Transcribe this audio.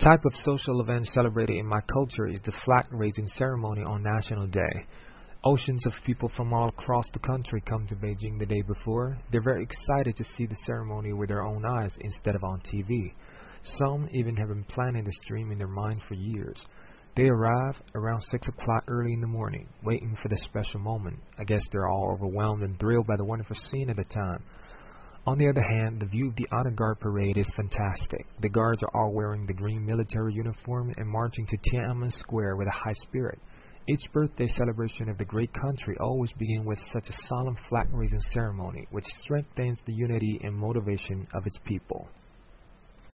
type of social event celebrated in my culture is the flag raising ceremony on National Day. Oceans of people from all across the country come to Beijing the day before. They're very excited to see the ceremony with their own eyes instead of on TV. Some even have been planning the stream in their mind for years. They arrive around 6 o'clock early in the morning, waiting for the special moment. I guess they're all overwhelmed and thrilled by the wonderful scene at the time. On the other hand, the view of the honor guard parade is fantastic. The guards are all wearing the green military uniform and marching to Tiananmen Square with a high spirit. Each birthday celebration of the great country always begins with such a solemn flag-raising ceremony, which strengthens the unity and motivation of its people.